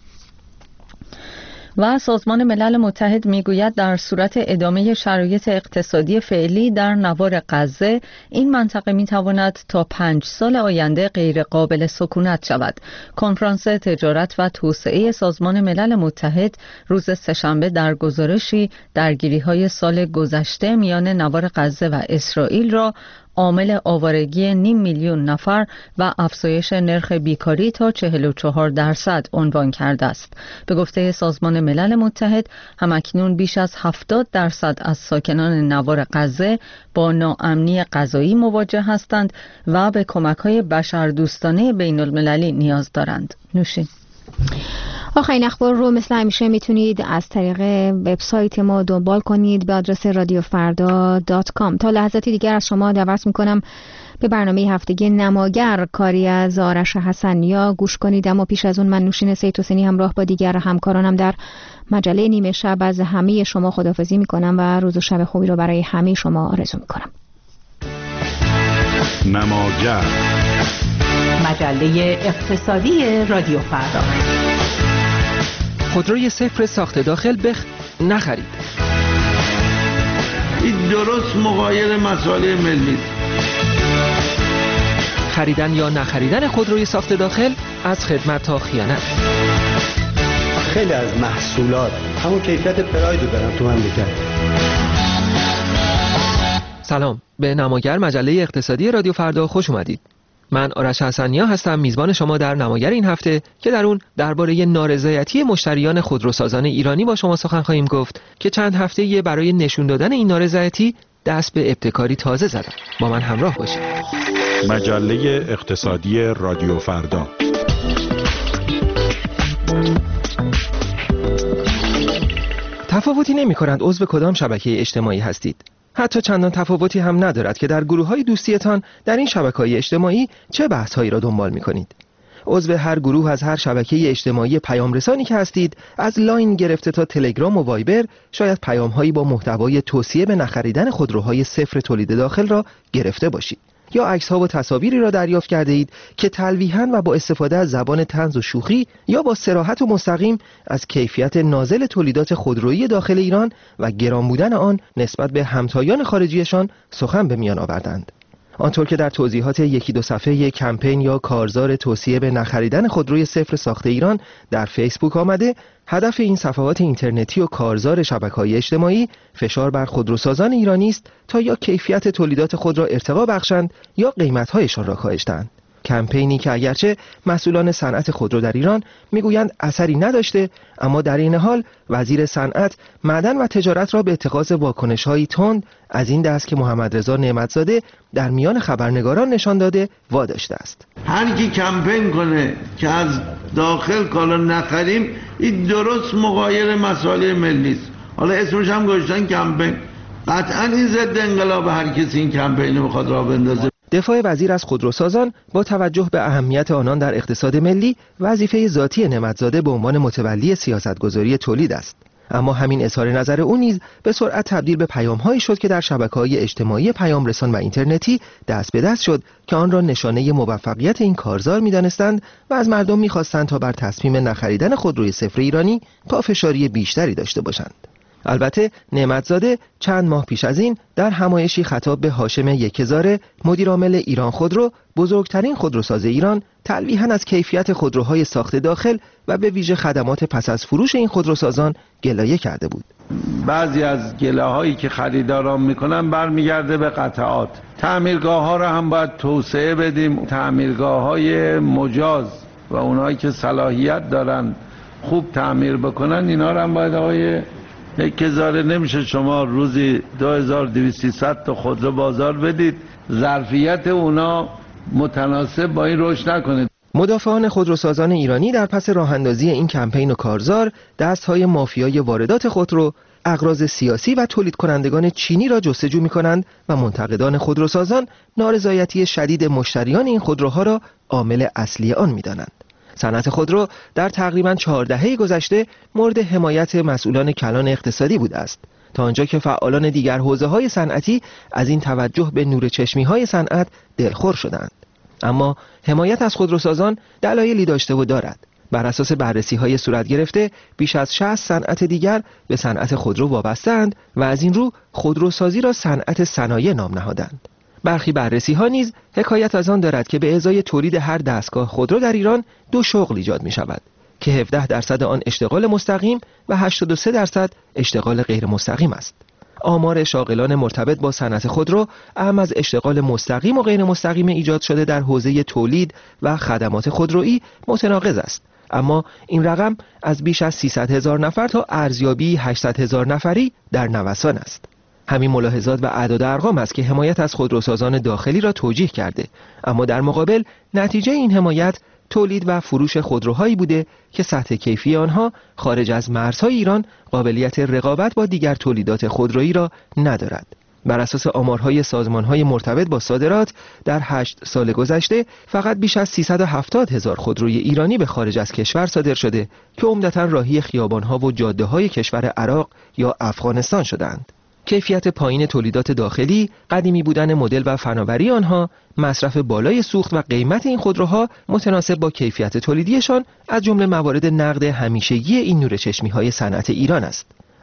و سازمان ملل متحد میگوید در صورت ادامه شرایط اقتصادی فعلی در نوار غزه، این منطقه میتواند تا 5 سال آینده غیر قابل سکونت شود. کنفرانس تجارت و توسعه سازمان ملل متحد روز سه‌شنبه در گزارشی درگیری‌های سال گذشته میان نوار غزه و اسرائیل را عامل آوارگی 500,000 نفر و افزایش نرخ بیکاری تا 44% عنوان کرده است. به گفته سازمان ملل متحد، همکنون بیش از 70% از ساکنان نوار غزه با ناامنی غذایی مواجه هستند و به کمک‌های بشردوستانه بین‌المللی نیاز دارند. نوشین. آخرین اخبار رو مثل همیشه میتونید از طریق وبسایت ما دنبال کنید به آدرس radiofarda.com. تا لحظاتی دیگر از شما دعوت میکنم به برنامه هفتگی نماگر کاری از آرش حسنیا گوش کنید، اما پیش از اون من نوشین سید حسینی همراه با دیگر همکارانم در مجله نیمه شب از همه شما خداحافظی میکنم و روز و شب خوبی رو برای همه شما آرزو میکنم. نماگر، مجله اقتصادی رادیو فردا. خودروی صفر ساخت داخل نخرید. این درست مغایر مسائل ملی. خریدن یا نخریدن خودروی ساخت داخل، از خدمت تا خیانت. خیلی از محصولات همون کیفیت پراید رو دارن تو مملکت. سلام، به نماگر مجله اقتصادی رادیو فردا خوش اومدید. من آرش حسنیا هستم، میزبان شما در نماگر این هفته که در اون درباره نارضایتی مشتریان خودروسازان ایرانی با شما سخن خواهیم گفت که چند هفته برای نشون دادن این نارضایتی دست به ابتکاری تازه زدن. با من همراه باشید. مجله اقتصادی رادیو فردا. تفاوتی نمی‌کنند عضو کدام شبکه اجتماعی هستید. حتی چندان تفاوتی هم ندارد که در گروه‌های دوستیتان در این شبکه‌های اجتماعی چه بحث‌هایی را دنبال می‌کنید. عضو هر گروه از هر شبکه اجتماعی پیام رسانی که هستید، از لاین گرفته تا تلگرام و وایبر، شاید پیام‌هایی با محتوای توصیه به نخریدن خودروهای صفر تولید داخل را گرفته باشید. یا عکس‌ها و تصاویری را دریافت کرده اید که تلویحاً و با استفاده از زبان طنز و شوخی یا با صراحت و مستقیم از کیفیت نازل تولیدات خودرویی داخل ایران و گران بودن آن نسبت به همتایان خارجیشان سخن به میان آوردند. آنطور که در توضیحات یکی دو صفحه کمپین یا کارزار توصیه به نخریدن خودروی صفر ساخت ایران در فیسبوک آمده، هدف این صفحات اینترنتی و کارزار شبکه‌های اجتماعی فشار بر خودروسازان ایرانی است تا یا کیفیت تولیدات خود را ارتقا بخشند یا قیمت‌هایشان را کاهش دهند. کمپینی که اگرچه مسئولان صنعت خودرو در ایران میگویند اثری نداشته، اما در این حال وزیر صنعت، معدن و تجارت را به اتخاذ واکنش‌هایی تند از این دست که محمد رضا نعمتزاده در میان خبرنگاران نشان داده واداشته است. هر کی کمپین کنه که از داخل کالا نخریم، این درست مغایر مسائل ملی است. حالا اسمش هم گذاشتن کمپین. قطعاً این ضد انقلاب هر کسی این کمپین رو بخواد راه بندازه. دفاع وزیر از خودروسازان با توجه به اهمیت آنان در اقتصاد ملی، وظیفه ذاتی نعمتزاده به عنوان متولی سیاستگذاری تولید است. اما همین اظهار نظر او نیز به سرعت تبدیل به پیام‌هایی شد که در شبکه‌های اجتماعی پیامرسان و اینترنتی دست به دست شد که آن را نشانه موفقیت این کارزار می‌دانستند و از مردم می‌خواستند تا بر تصمیم نخریدن خودروی صفر ایرانی پافشاری بیشتری داشته باشند. البته نعمتزاده چند ماه پیش از این در همایشی خطاب به هاشم یکهزاره، مدیر عامل ایران خودرو، بزرگترین خودروساز ایران، تلویحاً از کیفیت خودروهای ساخت داخل و به ویژه خدمات پس از فروش این خودروسازان گلایه کرده بود. بعضی از گله‌هایی که خریداران میکنن برمیگرده به قطعات. تعمیرگاه‌ها را هم باید توسعه بدیم. تعمیرگاه‌های مجاز و اونایی که صلاحیت دارن خوب تعمیر بکنن، اینا را هم باید آقای یکهزاره، نمیشه شما روزی 2200 تا خودرو بازار بدید، ظرفیت اونا متناسب با این رشد نکنه. مدافعان خودروسازان ایرانی در پس راه اندازی این کمپین و کارزار، دستهای مافیای واردات خودرو، اغراض سیاسی و تولید کنندگان چینی را جستجو می‌کنند و منتقدان خودروسازان نارضایتی شدید مشتریان این خودروها را عامل اصلی آن می‌دانند. صنعت خودرو در تقریباً 4 دهه گذشته مورد حمایت مسئولان کلان اقتصادی بوده است، تا آنجا که فعالان دیگر حوزه‌های صنعتی از این توجه به نور چشمی‌های صنعت دلخور شدند. اما حمایت از خودروسازان دلایلی داشته و دارد. بر اساس بررسی‌های صورت گرفته، بیش از 60 صنعت دیگر به صنعت خودرو وابسته‌اند و از این رو خودروسازی را صنعت صنایع نام نهادند. برخی بررسی‌ها نیز حکایت از آن دارد که به ازای تولید هر دستگاه خودرو در ایران 2 شغل ایجاد می‌شود که 17% آن اشتغال مستقیم و 83% اشتغال غیر مستقیم است. آمار شاغلان مرتبط با صنعت خودرو اهم از اشتغال مستقیم و غیر مستقیم ایجاد شده در حوزه تولید و خدمات خودرویی متناقض است، اما این رقم از بیش از 300,000 نفر تا ارزیابی 800,000 نفری در نوسان است. همین ملاحظات و اعداد ارقام است که حمایت از خودروسازان داخلی را توجیه کرده، اما در مقابل نتیجه این حمایت تولید و فروش خودروهایی بوده که سطح کیفی آنها خارج از مرزهای ایران قابلیت رقابت با دیگر تولیدات خودرویی را ندارد. بر اساس آمارهای سازمانهای مرتبط با صادرات در 8 سال گذشته فقط بیش از 370,000 خودروی ایرانی به خارج از کشور صادر شده که عمدتاً راهی خیابانها و جاده‌های کشور عراق یا افغانستان شدند. کیفیت پایین تولیدات داخلی، قدیمی بودن مدل و فناوری آنها، مصرف بالای سوخت و قیمت این خودروها متناسب با کیفیت تولیدیشان از جمله موارد نقد همیشگی این نور چشمی‌های صنعت ایران است.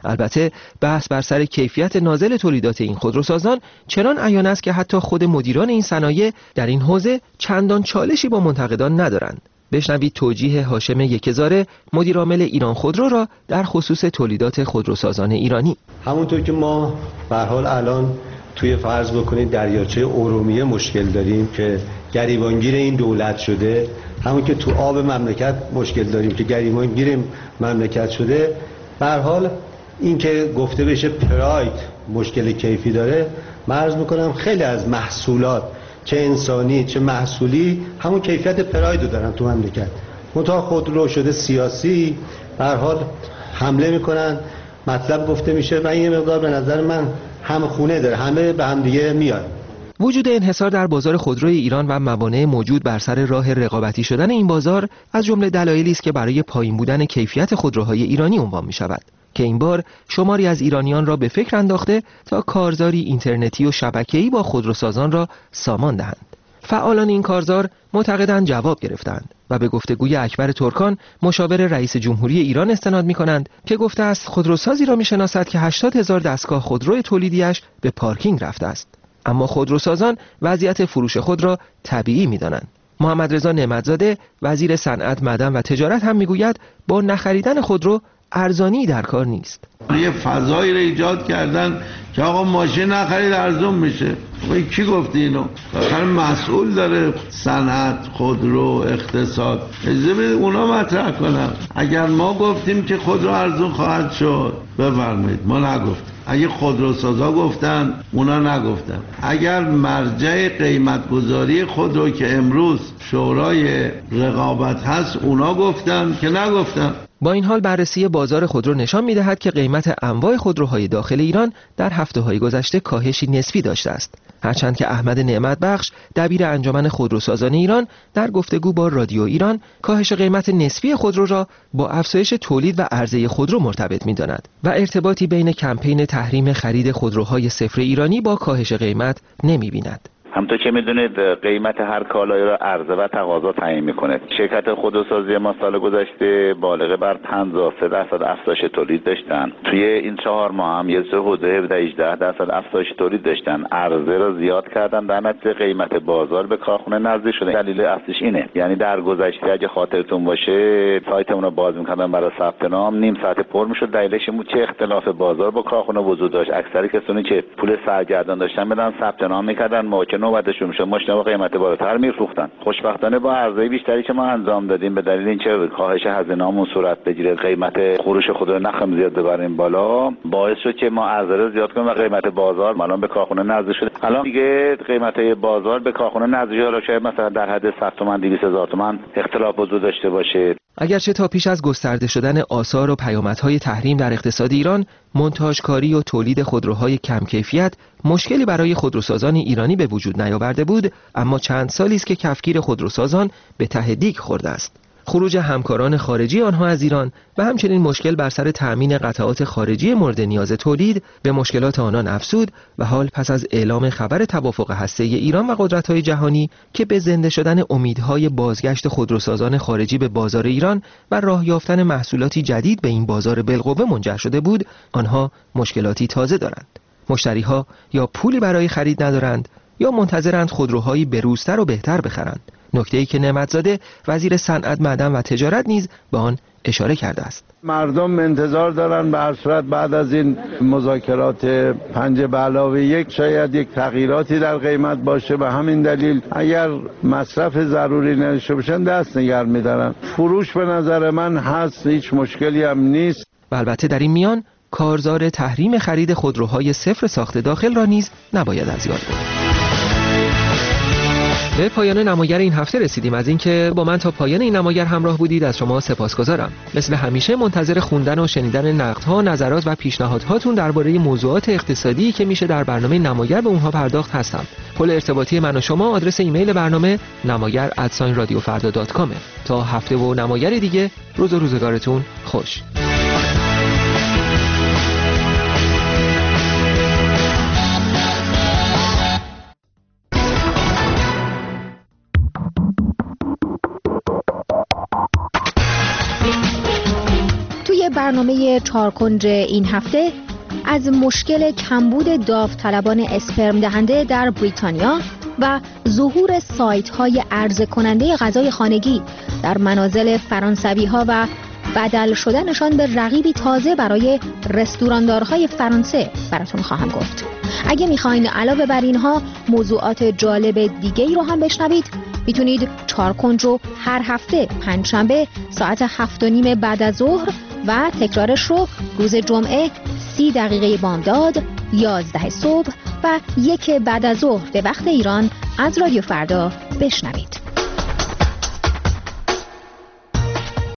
البته بحث بر سر کیفیت نازل تولیدات این خودروسازان چنان عیان است که حتی خود مدیران این صنایع در این حوزه چندان چالشی با منتقدان ندارند. بشنوید توجیه هاشم یکهزاره مدیر عامل ایران خودرو را در خصوص تولیدات خودروسازان ایرانی. همونطور که ما به هر حال الان توی فرض بکنید دریاچه ارومیه مشکل داریم که گریبانگیر این دولت شده، همون که تو آب مملکت مشکل داریم که گریبانگیر مملکت شده، به هر حال این که گفته بشه پراید مشکل کیفی داره، من عرض میکنم خیلی از محصولات چه انسانی چه محصولی همون کیفیت پراید رو دارن تو مملکت. منتها خودرو شده سیاسی، به هر حال حمله میکنن، مطلب گفته میشه و این مقدار به نظر من هم خونه داره، همه به هم دیگه میاد. وجود انحصار در بازار خودروی ایران و موانع موجود بر سر راه رقابتی شدن این بازار از جمله دلایلی است که برای پایین بودن کیفیت خودروهای ایرانی عنوان می‌شود که این بار شماری از ایرانیان را به فکر انداخته تا کارزاری اینترنتی و شبکه‌ای با خودروسازان را سامان دهند. فعالان این کارزار معتقدند جواب گرفتند و به گفتگوی اکبر ترکان مشاور رئیس جمهوری ایران استناد می‌کنند که گفته است خودروسازی را می‌شناسد که 80,000 دستگاه خودرو تولیدیش به پارکینگ رفته است. اما خودروسازان وضعیت فروش خود را طبیعی می‌دانند. محمد رضا نعمت‌زاده وزیر صنعت، معدن و تجارت هم می‌گوید با نخریدن خودرو ارزانی در کار نیست. یه فضایی رو ایجاد کردن که آقا ماشین نخرید ارزون میشه. کی گفته اینو؟ آخر مسئول داره صنعت، خودرو، اقتصاد. اجازه بدید اونا مطرح کنن. اگر ما گفتیم که خودرو ارزون خواهد شد بفرمایید، ما نگفتیم. اگه خودروسازا گفتن اونا نگفتن. اگر مرجع قیمت گذاری خودرو که امروز شورای رقابت هست اونا گفتن که نگفتن. با این حال بررسی بازار خودرو نشان می‌دهد که قیمت انواع خودروهای داخل ایران در هفته‌های گذشته کاهشی نسبی داشته است. هرچند که احمد نعمت بخش دبیر انجمن خودروسازان ایران در گفتگو با رادیو ایران کاهش قیمت نسبی خودرو را با افزایش تولید و عرضه خودرو مرتبط می‌داند و ارتباطی بین کمپین تحریم خرید خودروهای صفر ایرانی با کاهش قیمت نمی‌بیند. همونطور که میدونید قیمت هر کالایی را عرضه و تقاضا تعیین میکنه. شرکت خودروسازی ما سال گذشته بالغ بر 53% افزایش تولید داشتن. توی این 4 ماه هم یه حدود 18% افزایش تولید داشتن. عرضه را زیاد کردن، در نتیجه قیمت بازار به کارخونه نزدیک شده. دلیل اصلیش اینه، یعنی در گذشته اگه خاطرتون باشه سایتمون رو باز میکردن برای ثبت نام، نیم ساعت پر میشد. دلیلش این بود چه اختلاف بازار با کارخونه وجود داشت. اکثر کسانی که پول سرگردان داشتن بدن ثبت نام میکردن، نوبتشون میشه ماشینا با قیمت بالاتر میفروختن. خوشبختانه با عرضه بیشتری که ما انجام دادیم به دلیل اینکه کاهش هزینه‌مون صورت بگیره، قیمت فروش خودرو نخم زیاد ببریم بالا، باعث شد که ما عرضه رو زیاد کنیم و قیمت بازار الان به کارخونه نزدیک شده. الان دیگه قیمت بازار به کارخونه نزدیک شده، شاید مثلا در حد 100 تومن 200,000 تومن اختلاف وجود داشته باشه. اگرچه تا پیش از گسترده شدن آثار و پیامدهای تحریم در اقتصاد ایران، مونتاژکاری و تولید خودروهای کم کیفیت مشکلی برای خودروسازان ایرانی به وجود نیاورده بود، اما چند سالی است که کفگیر خودروسازان به ته دیگ خورده است. خروج همکاران خارجی آنها از ایران و همچنین مشکل بر سر تأمین قطعات خارجی مورد نیاز تولید به مشکلات آنان افزود و حال پس از اعلام خبر توافق هسته‌ای ایران و قدرت‌های جهانی که به زنده شدن امیدهای بازگشت خودروسازان خارجی به بازار ایران و راه یافتن محصولاتی جدید به این بازار بالقوه منجر شده بود، آنها مشکلاتی تازه دارند. مشتری‌ها یا پولی برای خرید ندارند یا منتظرند خودروهایی بروزتر و بهتر بخرند. نکته‌ای که نعمت‌زاده وزیر صنعت، معدن و تجارت نیز به آن اشاره کرده است. مردم انتظار دارن به هر صورت بعد از این مذاکرات 5+1 شاید یک تغییراتی در قیمت باشه. به همین دلیل اگر مصرف ضروری نداشته باشن دست نگه می‌دارن. فروش به نظر من هست، هیچ مشکلی هم نیست. و البته در این میان کارزار تحریم خرید خودروهای صفر ساخت داخل را نیز نباید از یاد برد. به پایان نمایر این هفته رسیدیم. از اینکه با من تا پایان این نمایر همراه بودید از شما سپاسگزارم. مثل همیشه منتظر خوندن و شنیدن نقدها، نظرات و پیشنهادهاتون درباره موضوعات اقتصادی که میشه در برنامه نمایر به اونها پرداخت هستم. پل ارتباطی من و شما آدرس ایمیل برنامه namayer@radiofarda.com. تا هفته و نمایر دیگه، روز و روزگارتون خوش. برنامه چارکنج این هفته از مشکل کمبود داوطلبان اسپرم دهنده در بریتانیا و ظهور سایت‌های عرضه کننده غذای خانگی در منازل فرانسوی‌ها و بدل شدنشان به رقیبی تازه برای رستوراندارهای فرانسه براتون خواهم گفت. اگه میخواین علاوه بر اینها موضوعات جالب دیگه‌ای رو هم بشنوید، میتونید چارکنج رو هر هفته پنجشنبه ساعت 7:30 بعد از ظهر و تکرارش رو روز جمعه 30 دقیقه بامداد، 11 صبح و 1 بعد از ظهر به وقت ایران از رادیو فردا بشنوید.